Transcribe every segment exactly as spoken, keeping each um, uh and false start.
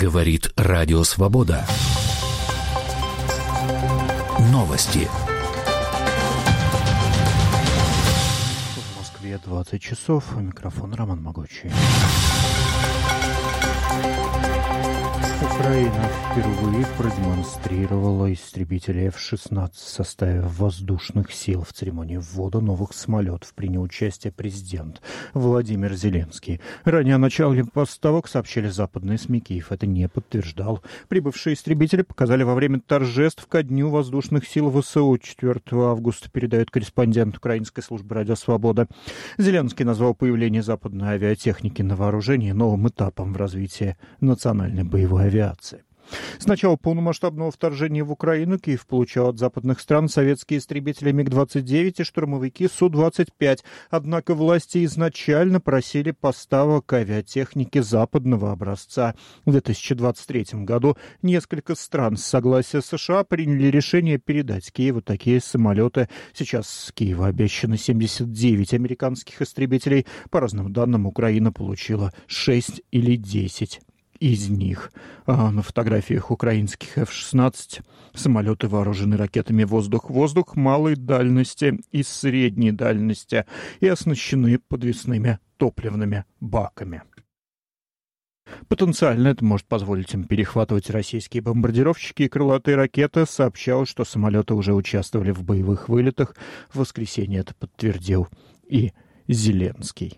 Говорит Радио Свобода. Новости. В Москве двадцать часов. У микрофона Роман Могучий. Украина впервые продемонстрировала истребители эф шестнадцать в составе воздушных сил. В церемонии ввода новых самолетов принял участие президент Владимир Зеленский. Ранее о начале поставок сообщили западные СМИ. Киев это не подтверждал. Прибывшие истребители показали во время торжеств ко Дню воздушных сил ВСУ. четвёртого августа передает корреспондент Украинской службы «Радио Свобода». Зеленский назвал появление западной авиатехники на вооружении новым этапом в развитии национальной боевой авиации. С начала полномасштабного вторжения в Украину Киев получал от западных стран советские истребители миг двадцать девять и штурмовики Су двадцать пять. Однако власти изначально просили поставок авиатехники западного образца. В две тысячи двадцать третьем году несколько стран с согласия США приняли решение передать Киеву такие самолеты. С Киеву обещано семьдесят девять американских истребителей. По разным данным, Украина получила шесть или десять из них. А на фотографиях украинских эф шестнадцать самолеты вооружены ракетами воздух-воздух малой дальности и средней дальности и оснащены подвесными топливными баками. Потенциально это может позволить им перехватывать российские бомбардировщики и крылатые ракеты. Сообщалось, что самолеты уже участвовали в боевых вылетах. В воскресенье это подтвердил и Зеленский.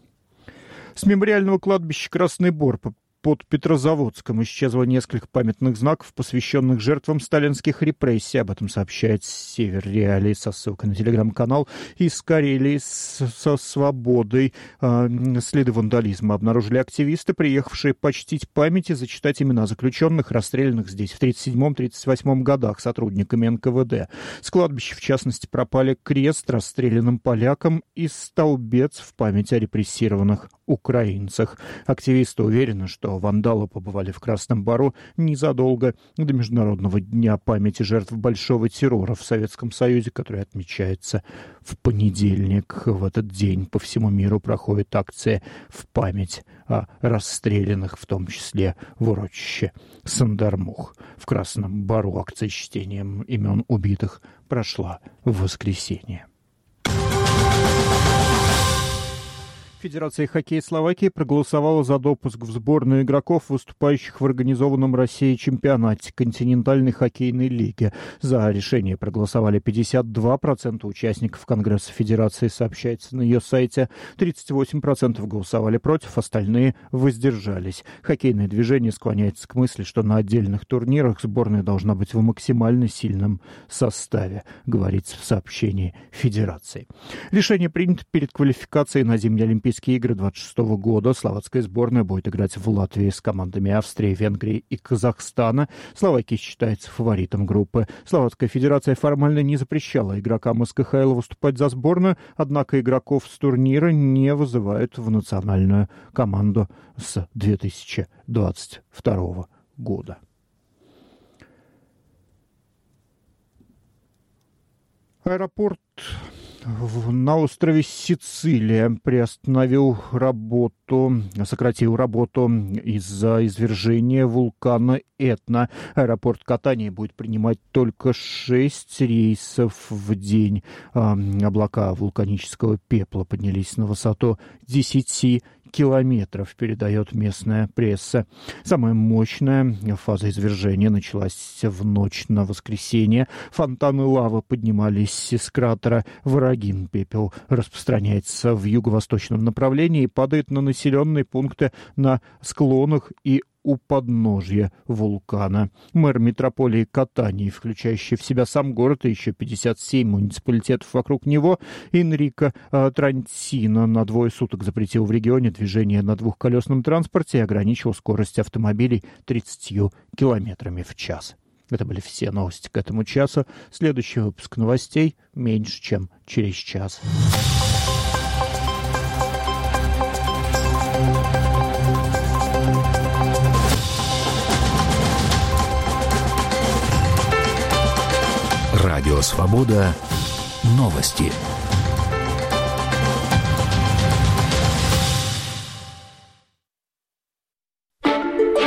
С мемориального кладбища Красный Бор под Петрозаводском исчезло несколько памятных знаков, посвященных жертвам сталинских репрессий. Об этом сообщает Север Реалии со ссылкой на телеграм-канал. Из Карелии со Свободой э, следы вандализма обнаружили активисты, приехавшие почтить память и зачитать имена заключенных, расстрелянных здесь в тридцать седьмом — тридцать восьмом годах сотрудниками эн ка вэ дэ. С кладбища, в частности, пропали крест расстрелянным полякам и столбец в память о репрессированных украинцах. Активисты уверены, что вандалы побывали в Красном Бору незадолго до Международного дня памяти жертв большого террора в Советском Союзе, который отмечается в понедельник. В этот день по всему миру проходит акция в память о расстрелянных, в том числе в урочище Сандармух. В Красном Бору акция с чтением имен убитых прошла в воскресенье. Федерация хоккея Словакии проголосовала за допуск в сборную игроков, выступающих в организованном Россией чемпионате континентальной хоккейной лиги. За решение проголосовали пятьдесят два процента участников Конгресса Федерации, сообщается на ее сайте. тридцать восемь процентов голосовали против, остальные воздержались. Хоккейное движение склоняется к мысли, что на отдельных турнирах сборная должна быть в максимально сильном составе, говорится в сообщении Федерации. Решение принято перед квалификацией на зимние Олимпийские игры двадцать шестого года. Словацкая сборная будет играть в Латвии с командами Австрии, Венгрии и Казахстана. Словакия считается фаворитом группы. Словацкая федерация формально не запрещала игрокам эс ка ха эл выступать за сборную, однако игроков с турнира не вызывают в национальную команду с две тысячи двадцать второго года. Аэропорт на острове Сицилия приостановил работу, сократил работу из-за извержения вулкана Этна. Аэропорт Катании будет принимать только шесть рейсов в день. Облака вулканического пепла поднялись на высоту десяти километров, передает местная пресса. Самая мощная фаза извержения началась в ночь на воскресенье. Фонтаны лавы поднимались из кратера Варагин. Пепел распространяется в юго-восточном направлении и падает на населенные пункты на склонах и у подножья вулкана. Мэр метрополии Катании, включающий в себя сам город и еще пятьдесят семь муниципалитетов вокруг него, Энрико Трантино на двое суток запретил в регионе движение на двухколесном транспорте и ограничил скорость автомобилей тридцатью километрами в час. Это были все новости к этому часу. Следующий выпуск новостей меньше, чем через час. Радио Свобода. Новости.